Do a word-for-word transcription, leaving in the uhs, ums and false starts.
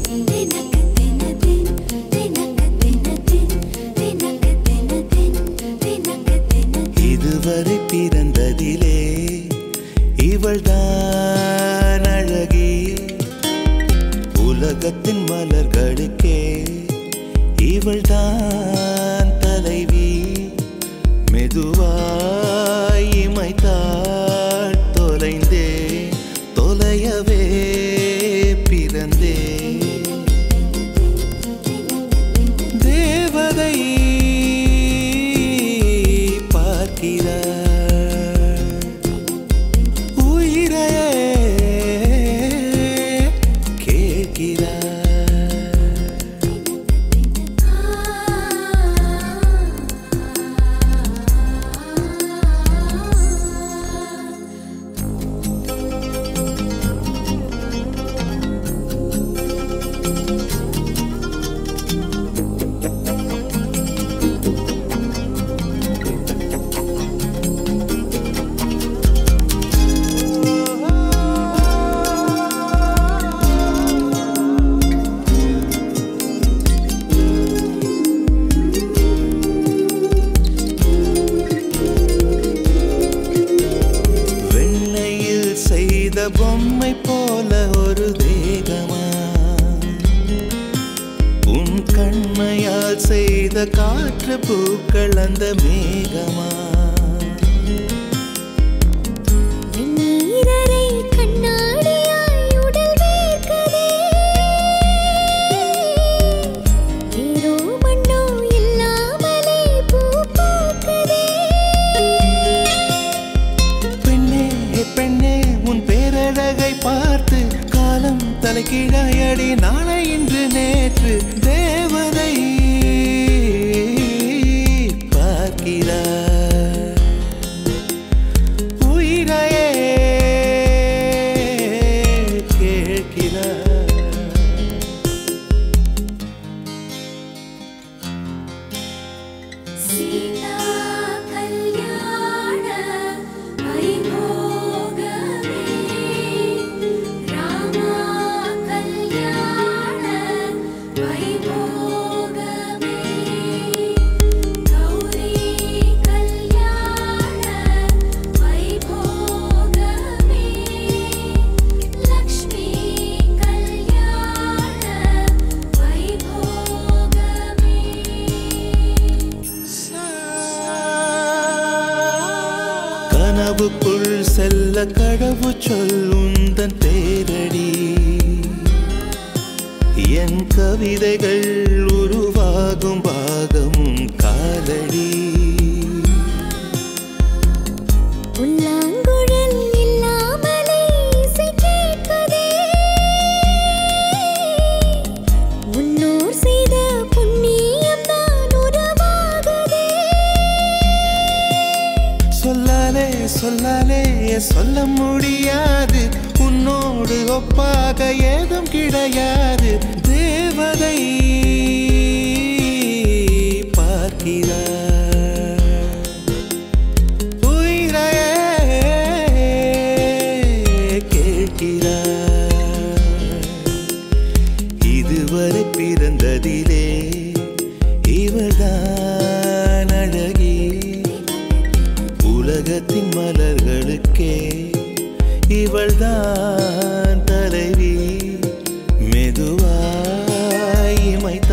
இதுவரை பிறந்ததிலே இவள்தான் அழகி, உலகத்தின் மலர்களுக்கே இவள்தான் தலைவி. மெதுவாய் இமைத்தாள், தொலைந்தே தொலையவே பிறந்தே. தேவதை பார்க்கிறாள், உயிரையே கேட்கிறாள். பொம்மை போல ஒரு தேகமா, உன் கண்மையால் செய்த காற்று பூக்கள் அந்த மேகமா. பார்த்து காலம் தலைகீழாயடி, நாளை இன்று நேற்று. தேவதை பார்க்கிறார், உயிரையே கேட்கிறார். கனவுக்குள் செல்ல கடவு சொல்லுந்தன் பேரடி, என் கவிதைகள் உருவாகும் பாகமும் காலடி. சொல்லாலே சொல்லாலே சொல்ல முடியாது, உன்னோடு ஒப்பாக ஏதும் கிடையாது. தேவதை பார்க்கிறார், உயிரையே கேட்கிறார். இதுவரை பிறந்ததிலே இவள்தான் அழகி, உலகத்தின் மலர்களுக்கே இவள்தான் தலைவி. மெதுவாய் இமைத்தாள்,